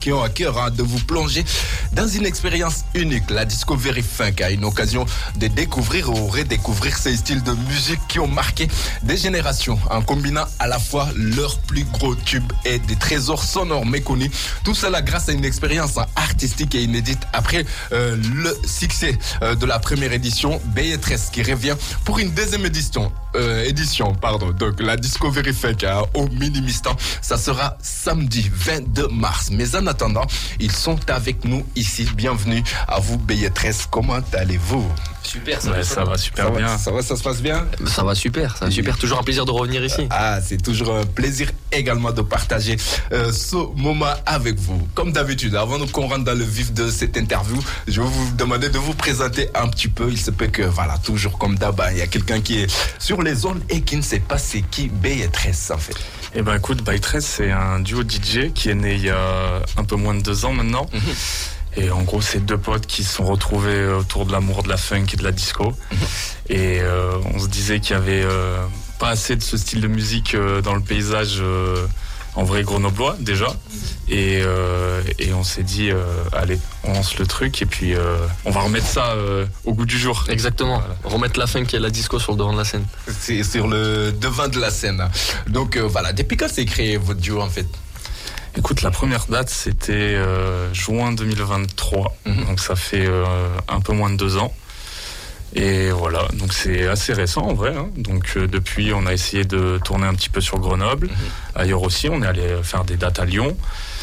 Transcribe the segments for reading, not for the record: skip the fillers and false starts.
qui ont à cœur de vous plonger dans une expérience unique. La Discovery Funk a une occasion de découvrir ou redécouvrir ces styles de musique qui ont marqué des générations en combinant à la fois leurs plus gros tubes et des trésors sonores méconnus. Tout cela grâce à une expérience artistique et inédite après le succès de la première édition, BY13 qui revient pour une deuxième édition. Donc la Discovery Funk au Minimistan, ça sera samedi 22 mars. Mais en attendant, ils sont avec nous ici. Bienvenue à vous, BY13. Comment allez-vous? Super, ça va super bien. Ça se passe bien? Ça va super, super. Toujours un plaisir de revenir ici. C'est toujours un plaisir également de partager ce moment avec vous. Comme d'habitude, avant qu'on rentre dans le vif de cette interview, je vais vous demander de vous présenter un petit peu. Il se peut que, toujours comme d'hab, il y a quelqu'un qui est sur les zones et qui ne sait pas c'est qui BY13 en fait. Eh ben écoute, BY13 c'est un duo DJ qui est né il y a un peu moins de 2 ans maintenant. Et en gros, c'est 2 potes qui se sont retrouvés autour de l'amour de la funk et de la disco. Et on se disait qu'il y avait pas assez de ce style de musique dans le paysage en vrai grenoblois déjà. Et on s'est dit, allez, on lance le truc et puis on va remettre ça au goût du jour. Exactement, voilà. Remettre la funk et la disco sur le devant de la scène. C'est sur le devant de la scène. Donc depuis quand s'est créé votre duo en fait? Écoute, la première date, c'était juin 2023. Donc ça fait un peu moins de 2 ans. Et voilà, donc c'est assez récent en vrai. Donc depuis, on a essayé de tourner un petit peu sur Grenoble. Ailleurs aussi, on est allé faire des dates à Lyon.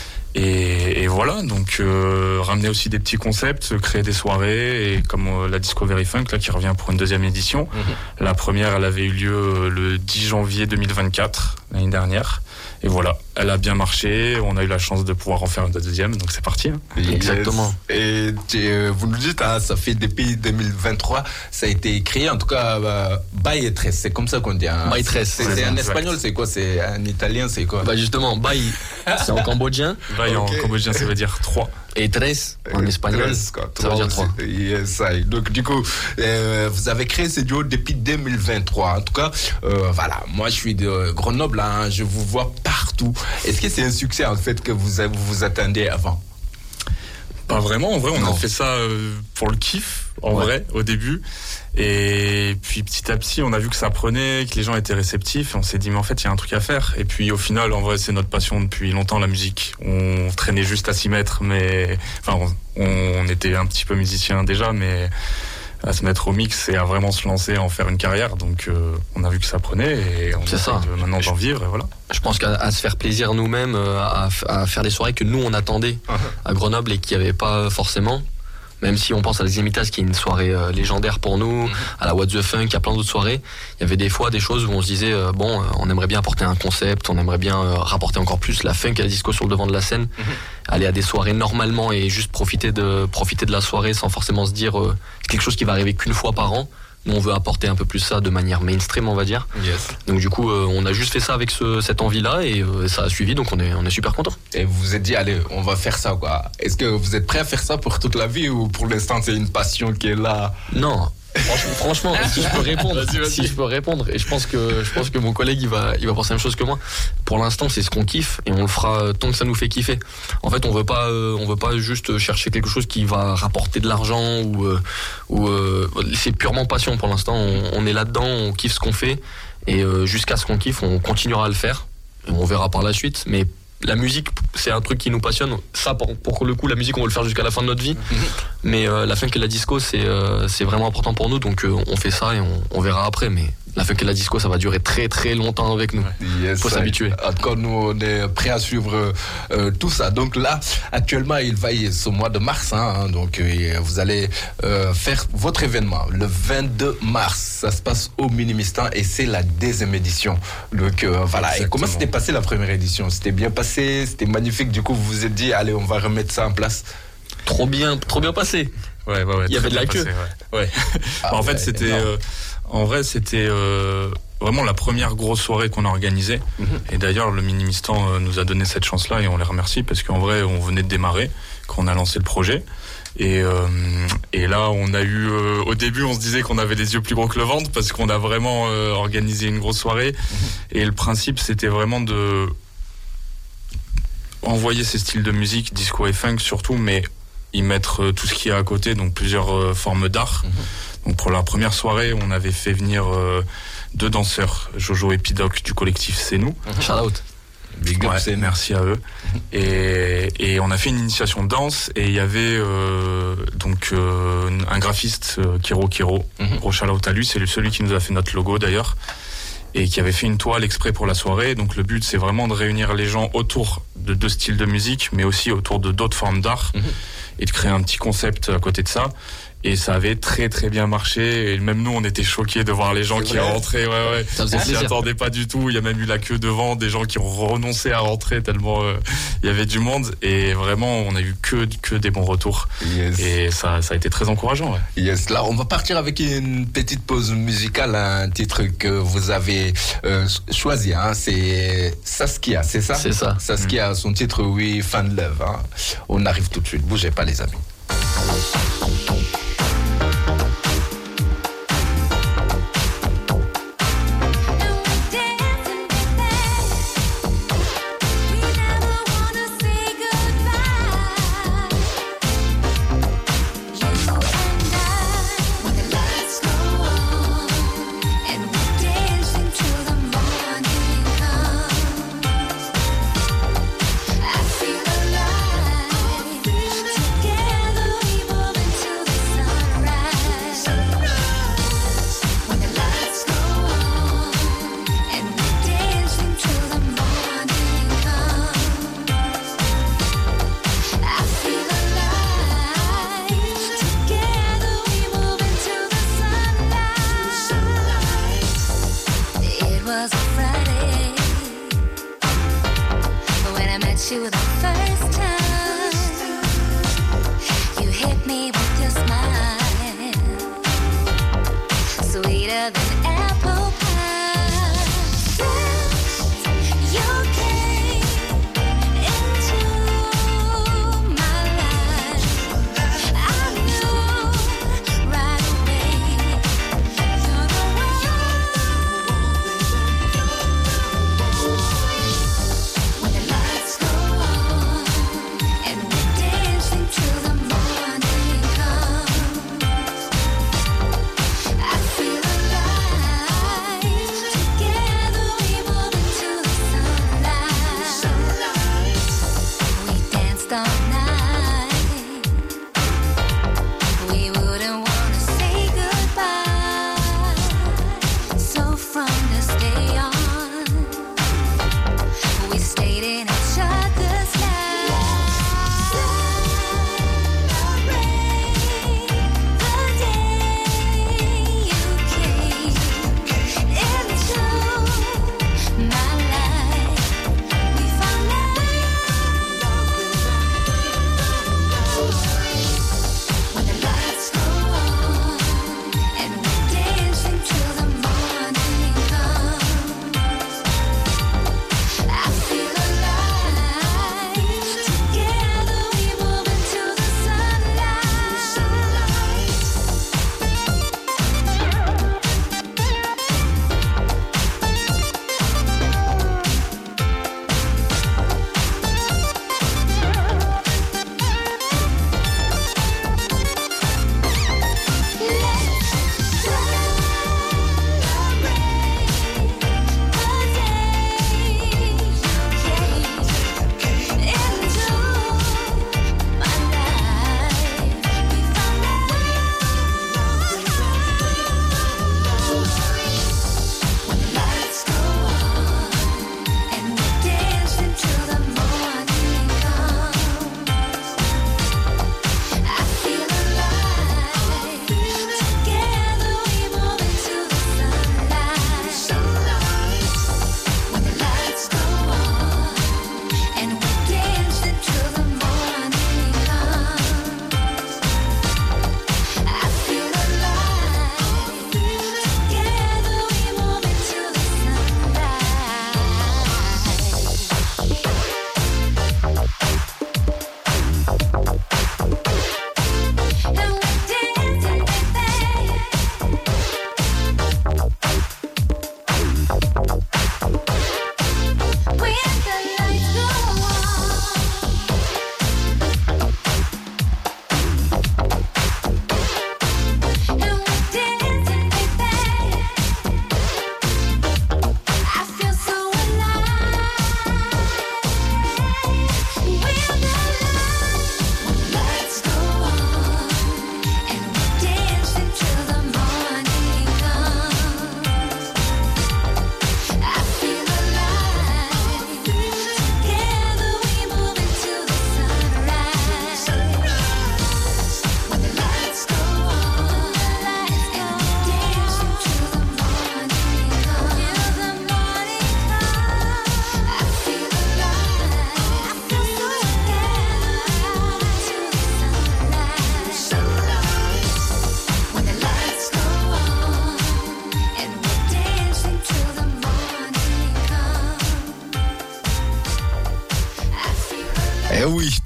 Et voilà, donc ramener aussi des petits concepts, créer des soirées, et comme la Discovery Funk là, qui revient pour une deuxième édition. La première, elle avait eu lieu le 10 janvier 2024, l'année dernière. Et voilà, elle a bien marché, on a eu la chance de pouvoir en faire une deuxième, donc c'est parti. Exactement. Et vous nous dites, ça fait depuis 2023, ça a été créé, en tout cas, BY13, c'est comme ça qu'on dit. BY13. C'est en espagnol, c'est quoi? C'est en italien, c'est quoi? Justement, Bay, c'est en cambodgien. Bay en cambodgien, ça veut dire 3. Et 13 en espagnol, ça veut dire 3. Yes, donc du coup, vous avez créé ce duo depuis 2023. En tout cas, moi je suis de Grenoble, je vous vois partout. Est-ce que c'est un succès en fait que vous attendez avant? Pas vraiment, en vrai, on a fait ça pour le kiff, en vrai, au début. Et puis petit à petit, on a vu que ça prenait, que les gens étaient réceptifs, et on s'est dit, mais en fait, il y a un truc à faire. Et puis au final, en vrai, c'est notre passion depuis longtemps, la musique. On traînait juste à s'y mettre, mais on était un petit peu musicien déjà, mais à se mettre au mix et à vraiment se lancer, en faire une carrière. Donc on a vu que ça prenait et on essaie maintenant d'en vivre, et voilà. Je pense qu'à se faire plaisir nous-mêmes, à faire des soirées que nous on attendait à Grenoble et qu'il n'y avait pas forcément. Même si on pense à Les Imitas, qui est une soirée légendaire pour nous, à la What the Funk, à plein d'autres soirées, il y avait des fois des choses où on se disait on aimerait bien apporter un concept, on aimerait bien rapporter encore plus la funk et la disco sur le devant de la scène, aller à des soirées normalement et juste profiter de la soirée sans forcément se dire quelque chose qui va arriver qu'une fois par an. Nous, on veut apporter un peu plus ça de manière mainstream, on va dire. Yes. Donc du coup, on a juste fait ça avec cette envie-là et ça a suivi, donc on est super contents. Et vous vous êtes dit, allez, on va faire ça, quoi. Est-ce que vous êtes prêt à faire ça pour toute la vie ou pour l'instant, c'est une passion qui est là? Non. Franchement, si je peux répondre, vas-y. Si je peux répondre, et je pense que mon collègue il va penser la même chose que moi. Pour l'instant, c'est ce qu'on kiffe et on le fera tant que ça nous fait kiffer. En fait, on veut pas juste chercher quelque chose qui va rapporter de l'argent ou c'est purement passion. Pour l'instant, on est là-dedans, on kiffe ce qu'on fait et jusqu'à ce qu'on kiffe, on continuera à le faire. Et on verra par la suite, mais la musique, c'est un truc qui nous passionne. Ça, pour le coup, la musique, on va le faire jusqu'à la fin de notre vie. Mais la funk et la disco, c'est vraiment important pour nous. Donc, on fait ça et on verra après. Mais la funk et la disco, ça va durer très très longtemps avec nous. Yes, faut s'habituer. En tout cas, nous, on est prêts à suivre tout ça. Donc là, actuellement, il va y ce mois de mars. Donc, vous allez faire votre événement le 22 mars. Ça se passe au Minimistan et c'est la deuxième édition. Donc voilà. Exactement. Et comment s'était passé la première édition? C'était bien passé, c'était magnifique. Du coup, vous vous êtes dit, allez, on va remettre ça en place. Trop bien passé. Ouais. Il y avait de la queue. Ouais. En fait, c'était vraiment la première grosse soirée qu'on a organisée. Et d'ailleurs, le Minimistan nous a donné cette chance-là et on les remercie parce qu'en vrai, on venait de démarrer quand on a lancé le projet. Et là, on a eu au début, on se disait qu'on avait les yeux plus gros que le ventre parce qu'on a vraiment organisé une grosse soirée. Et le principe, c'était vraiment envoyer ces styles de musique, disco et funk surtout, mais y mettre tout ce qu'il y a à côté, donc plusieurs formes d'art. Donc pour la première soirée, on avait fait venir 2 danseurs, Jojo et Pidoc du collectif C'est Nous. Shout out. Big up, Ouais, merci à eux. Et on a fait une initiation de danse et il y avait un graphiste, Kiro. Gros shout out à lui, c'est celui qui nous a fait notre logo d'ailleurs. Et qui avait fait une toile exprès pour la soirée. Donc le but, c'est vraiment de réunir les gens autour de 2 styles de musique, mais aussi autour de d'autres formes d'art, et de créer un petit concept à côté de ça. Et ça avait très très bien marché. Et même nous, on était choqués de voir les gens qui rentraient. Ouais. Ça faisait On s'y plaisir. attendait pas du tout. Il y a même eu la queue devant, des gens qui ont renoncé à rentrer tellement il y avait du monde. Et vraiment, on a eu que des bons retours. Yes. Et ça a été très encourageant. Ouais. Yes, là on va partir avec une petite pause musicale, un titre que vous avez choisi, hein. C'est Saskia, c'est ça? C'est ça. Saskia, son titre, oui, Fan Love, hein. On arrive tout de suite, bougez pas les amis. Together we move into the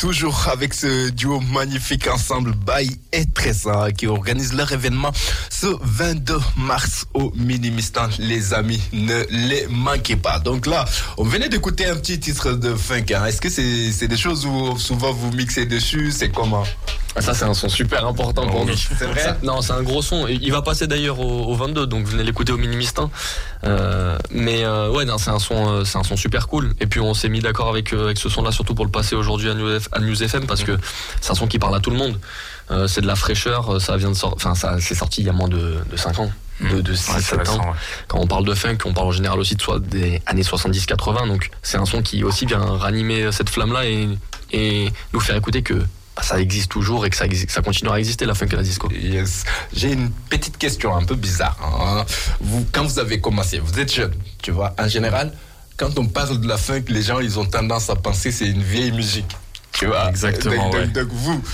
toujours avec ce duo magnifique ensemble Baye et Tressa qui organise leur événement ce 22 mars au Minimistan. Les amis, ne les manquez pas. Donc là, on venait d'écouter un petit titre de funk. Hein. Est-ce que c'est des choses où souvent vous mixez dessus? C'est comment? Ça, c'est un son super important pour nous. C'est vrai? Non, c'est un gros son. Il va passer d'ailleurs au 22, donc venez l'écouter au Minimistin. Ouais, non, c'est un son super cool. Et puis on s'est mis d'accord avec ce son-là, surtout pour le passer aujourd'hui à News FM, parce que c'est un son qui parle à tout le monde. C'est de la fraîcheur. Ça vient de c'est sorti il y a moins de 5 ans. De 6-7 ans. Ouais. Quand on parle de funk, on parle en général aussi des années 70-80. Donc c'est un son qui aussi vient ranimer cette flamme-là et nous faire écouter que ça existe toujours et que ça continuera à exister, la funk et la disco. Yes. J'ai une petite question un peu bizarre. Hein. Quand vous avez commencé, vous êtes jeune, tu vois, en général, quand on parle de la funk, les gens, ils ont tendance à penser que c'est une vieille musique. Tu vois. Exactement. Donc vous,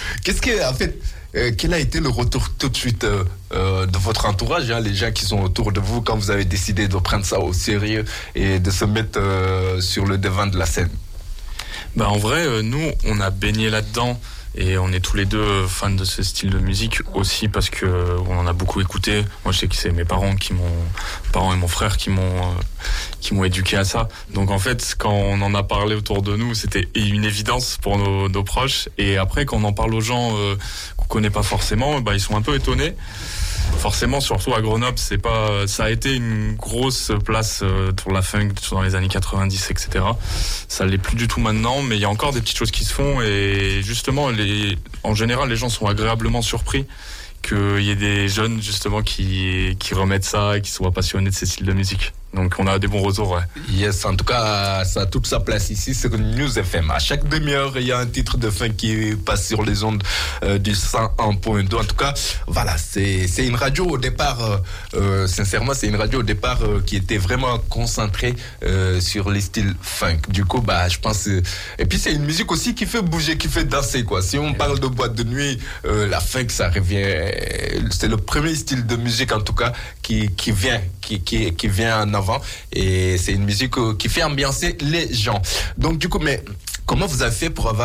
quel a été le retour tout de suite de votre entourage, hein, les gens qui sont autour de vous, quand vous avez décidé de prendre ça au sérieux et de se mettre sur le devant de la scène? En vrai, nous, on a baigné là-dedans. Et on est tous les deux fans de ce style de musique aussi parce que on en a beaucoup écouté. Moi, je sais que c'est mes parents et mon frère qui m'ont éduqué à ça. Donc en fait, quand on en a parlé autour de nous, c'était une évidence pour nos proches. Et après, quand on en parle aux gens qu'on connaît pas forcément, ils sont un peu étonnés. Forcément, surtout à Grenoble, ça a été une grosse place pour la funk dans les années 90, etc. Ça l'est plus du tout maintenant, mais il y a encore des petites choses qui se font et justement, en général, les gens sont agréablement surpris qu'il y ait des jeunes justement qui remettent ça et qui soient passionnés de ces styles de musique. Donc on a des bons retours, ouais. Yes, en tout cas, ça a toute sa place ici sur News FM. À chaque demi-heure, il y a un titre de funk qui passe sur les ondes du 101.2. En tout cas, voilà, c'est une radio au départ, sincèrement, c'est une radio au départ qui était vraiment concentrée sur les styles funk. Du coup, je pense... et puis c'est une musique aussi qui fait bouger, qui fait danser, quoi. Si on parle de boîte de nuit, la funk, ça revient... C'est le premier style de musique, en tout cas, qui vient en avant, et c'est une musique qui fait ambiancer les gens. Donc du coup, mais comment vous avez fait pour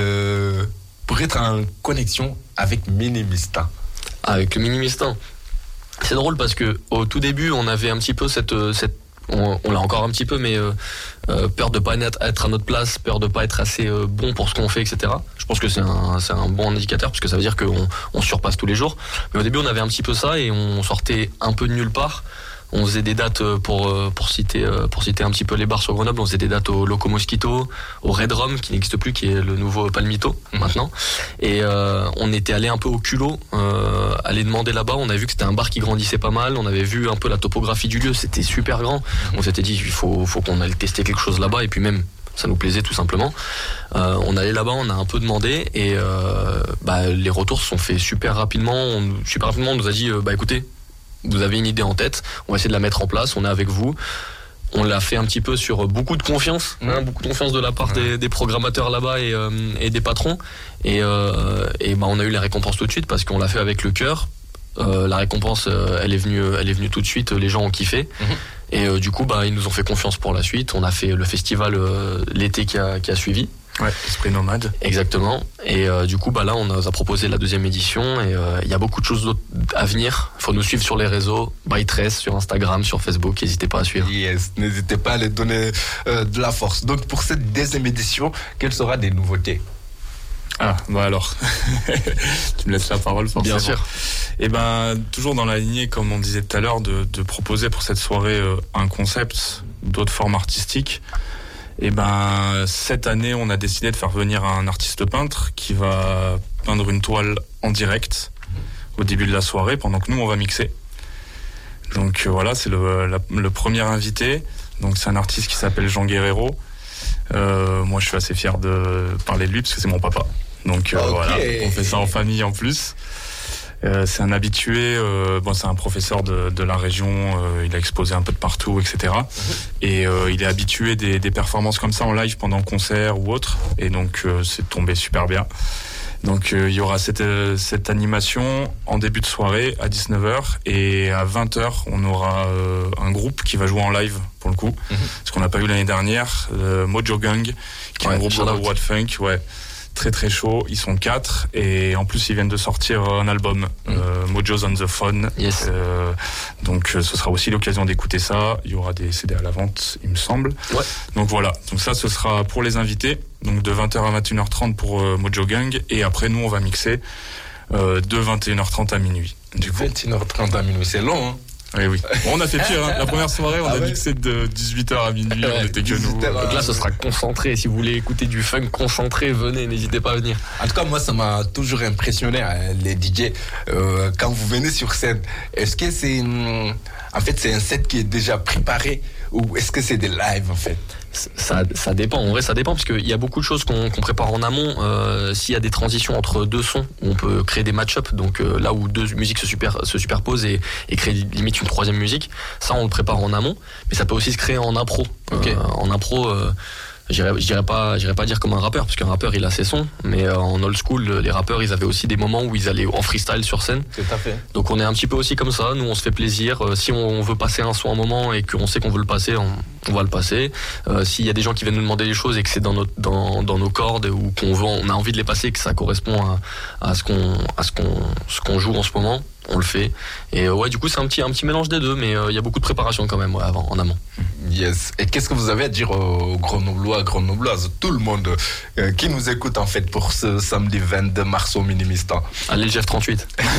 être en connexion avec Minimistan? Avec Minimistan, c'est drôle parce que au tout début, on avait un petit peu on l'a encore un petit peu, mais peur de pas être à notre place, peur de pas être assez bon pour ce qu'on fait, etc. Je pense que c'est un bon indicateur parce que ça veut dire qu'on surpasse tous les jours. Mais au début, on avait un petit peu ça et on sortait un peu de nulle part. On faisait des dates pour citer un petit peu les bars sur Grenoble. On faisait des dates au Loco Mosquito, au Red Rum qui n'existe plus, qui est le nouveau Palmito maintenant. Et on était allé un peu au culot, aller demander là-bas. On avait vu que c'était un bar qui grandissait pas mal. On avait vu un peu la topographie du lieu, c'était super grand. On s'était dit il faut qu'on aille tester quelque chose là-bas. Et puis même ça nous plaisait tout simplement. On allait là-bas, on a un peu demandé et les retours se sont faits super rapidement. On nous a dit écoutez, vous avez une idée en tête, on va essayer de la mettre en place, on est avec vous. On l'a fait un petit peu sur beaucoup de confiance, beaucoup de confiance de la part des programmateurs là-bas et des patrons. Et on a eu les récompenses tout de suite parce qu'on l'a fait avec le cœur. La récompense, elle est venue tout de suite, les gens ont kiffé. Et du coup, ils nous ont fait confiance pour la suite. On a fait le festival l'été qui a suivi. Ouais, Esprit Nomade. Exactement. Et du coup, là, on nous a proposé la 2e édition et il y a beaucoup de choses d'autres à venir. Il faut nous suivre sur les réseaux, Baye Tressa sur Instagram, sur Facebook. N'hésitez pas à suivre. Yes, n'hésitez pas à les donner de la force. Donc, pour cette 2e édition, quelles seront des nouveautés? Alors, tu me laisses la parole forcément. Bien sûr. Et toujours dans la lignée, comme on disait tout à l'heure, de proposer pour cette soirée un concept, d'autres formes artistiques. Et cette année, on a décidé de faire venir un artiste peintre qui va peindre une toile en direct au début de la soirée, pendant que nous, on va mixer. Donc voilà, c'est le premier invité. Donc c'est un artiste qui s'appelle Jean Guerrero. Moi, je suis assez fier de parler de lui parce que c'est mon papa. Donc voilà, on fait ça en famille en plus. C'est un habitué, c'est un professeur de la région, il a exposé un peu de partout, etc. Et il est habitué des performances comme ça en live pendant concert ou autre, et donc c'est tombé super bien. Donc il y aura cette animation en début de soirée à 19h, et à 20h on aura un groupe qui va jouer en live pour le coup, ce qu'on n'a pas eu l'année dernière, Mojo Gang, qui est un groupe de What Funk, ouais. très très chaud. Ils sont 4 et en plus ils viennent de sortir un album, Mojo's on the Phone. Yes. Donc ce sera aussi l'occasion d'écouter ça. Il y aura des CD à la vente, il me semble. Ouais. Donc voilà. Donc ça, ce sera pour les invités. Donc de 20h à 21h30 pour Mojo Gang. Et après, nous, on va mixer de 21h30 à minuit. Du 21h30 à minuit, c'est long, hein? Oui. Bon, on a fait pire, hein. La première soirée, on a mixé de 18h à minuit, on était que nous. Donc là, ce sera concentré. Si vous voulez écouter du funk concentré, venez, n'hésitez pas à venir. En tout cas, moi, ça m'a toujours impressionné, les DJ, quand vous venez sur scène. Est-ce que c'est un set qui est déjà préparé ou est-ce que c'est des lives, en fait? Ça dépend, en vrai ça dépend parce qu'il y a beaucoup de choses qu'on prépare en amont. S'il y a des transitions entre deux sons, on peut créer des match-up, donc là où deux musiques se superposent et créer limite une troisième musique, ça on le prépare en amont, mais ça peut aussi se créer en impro. Okay. En impro, j'irais pas dire comme un rappeur, parce qu'un rappeur il a ses sons, mais en old school les rappeurs ils avaient aussi des moments où ils allaient en freestyle sur scène. Tout à fait. Donc on est un petit peu aussi comme ça, nous on se fait plaisir, si on veut passer un son un moment et qu'on sait qu'on veut le passer, on va le passer. S'il y a des gens qui viennent nous demander des choses et que c'est dans nos cordes ou on a envie de les passer et que ça correspond à ce qu'on joue en ce moment, on le fait. Et ouais, du coup c'est un petit mélange des deux, mais il y a beaucoup de préparation quand même avant, en amont. Yes. Et qu'est-ce que vous avez à dire aux Grenoblois, Grenobloises, tout le monde qui nous écoute en fait pour ce samedi 22 mars au Minimistan? Allez le GF38.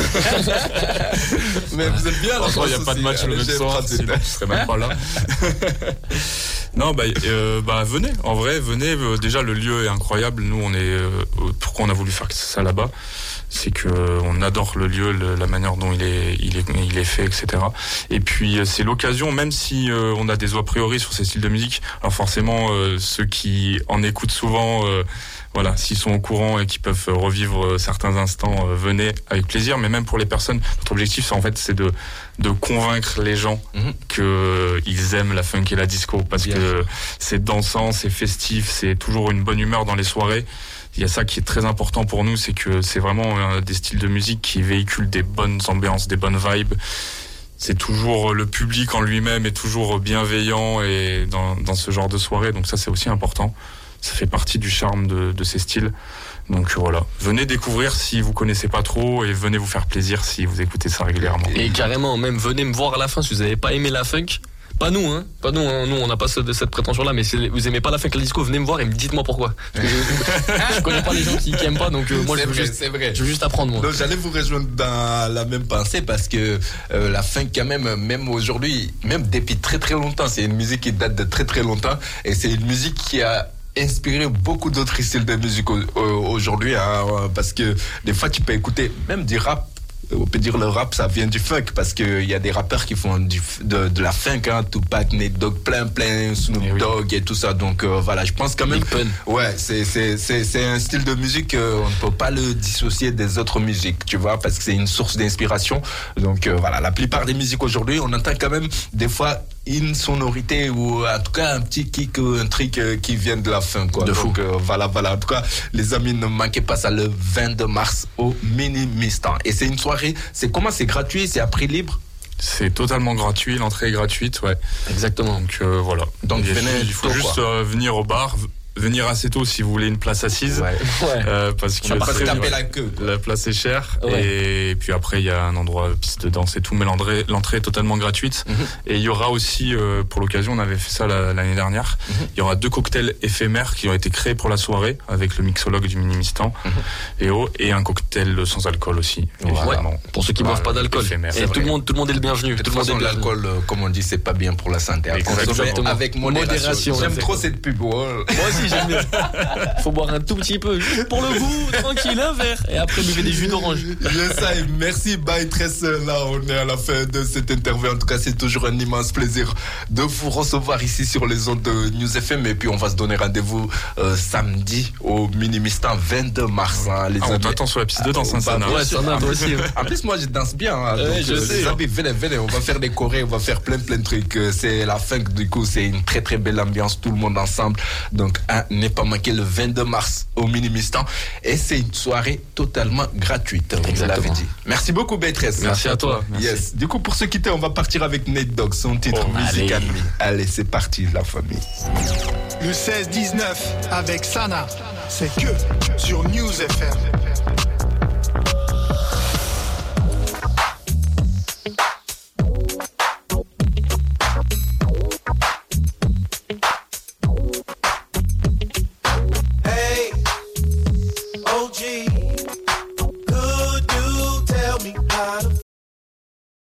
Mais vous êtes bien là. Il n'y a pas de match le même soir, sinon je serais même pas là. Non, venez. En vrai, venez. Déjà, le lieu est incroyable. Nous, pourquoi on a voulu faire ça là-bas? C'est que on adore le lieu, la manière dont il est fait, etc. Et puis c'est l'occasion, même si on a des a priori sur ces styles de musique. Alors forcément, ceux qui en écoutent souvent, voilà, s'ils sont au courant et qui peuvent revivre certains instants, venez avec plaisir. Mais même pour les personnes, notre objectif, c'est de convaincre les gens qu'ils aiment la funk et la disco, parce que c'est dansant, c'est festif, c'est toujours une bonne humeur dans les soirées. Il y a ça qui est très important pour nous, c'est que c'est vraiment des styles de musique qui véhiculent des bonnes ambiances, des bonnes vibes. C'est toujours le public en lui-même est toujours bienveillant et dans ce genre de soirée, donc ça c'est aussi important. Ça fait partie du charme de ces styles. Donc voilà, venez découvrir si vous connaissez pas trop et venez vous faire plaisir si vous écoutez ça régulièrement. Et carrément, même venez me voir à la fin si vous n'avez pas aimé la funk. Pas nous, nous on n'a pas cette prétention-là, mais si vous aimez pas la funk, la disco, venez me voir et dites-moi pourquoi. Je connais pas les gens qui aiment pas, donc moi je veux juste apprendre. Moi. Donc j'allais vous rejoindre dans la même pensée parce que la funk quand même aujourd'hui, même depuis très très longtemps, c'est une musique qui date de très très longtemps et c'est une musique qui a inspiré beaucoup d'autres styles de musique aujourd'hui, parce que des fois tu peux écouter même du rap. On peut dire le rap ça vient du funk parce que il y a des rappeurs qui font de la funk, Tupac, Nate Dogg, plein Snoop Dogg et tout ça, donc voilà, je pense quand même ouais, c'est un style de musique on ne peut pas le dissocier des autres musiques, tu vois, parce que c'est une source d'inspiration. Donc voilà, la plupart des musiques aujourd'hui on entend quand même des fois une sonorité ou en tout cas un petit kick ou un truc qui vient de la funk, quoi. Donc voilà, en tout cas les amis, ne manquez pas ça le 22 mars au Minimistan. Et c'est une soirée, c'est gratuit, c'est à prix libre? C'est totalement gratuit, l'entrée est gratuite, ouais. Exactement. Donc voilà. Donc il faut juste venir au bar. Venir assez tôt si vous voulez une place assise, parce que la place est chère, et puis après il y a un endroit piste de danse et tout, mais l'entrée est totalement gratuite. Et il y aura aussi pour l'occasion, on avait fait ça l'année dernière, il y aura 2 cocktails éphémères qui ont été créés pour la soirée avec le mixologue du Minimistan et un cocktail sans alcool aussi, évidemment. Pour ceux qui boivent pas d'alcool, et tout le monde est le bienvenu. De toute façon, l'alcool, comme on dit, c'est pas bien pour la santé. Avec modération. J'aime trop cette pub. Moi aussi j'aime bien. Faut boire un tout petit peu, juste pour le goût, tranquille, un verre, et après buvez des jus d'orange. Merci By Tress. Là on est à la fin de cette interview. En tout cas c'est toujours un immense plaisir de vous recevoir ici sur les ondes de News FM, et puis on va se donner rendez-vous samedi au Minimistan 22 mars, les amis. On t'attend sur la piste de danse, Sana. Ouais, Sana, toi aussi. En plus moi je danse bien, donc, je sais. Les amis, venez, on va faire des chorés, on va faire plein de trucs. C'est la funk, du coup c'est une très très belle ambiance, tout le monde ensemble. Donc n'est pas manqué le 22 mars au Minimistan, et c'est une soirée totalement gratuite. Vous l'avez dit. Merci beaucoup Béatrice. Merci à toi. Yes. Du coup pour se quitter, on va partir avec Nate Dogg, son titre musical. Allez, c'est parti la famille. Le 16-19 avec Sana c'est que sur News FM. Hey, OG, could you tell me how to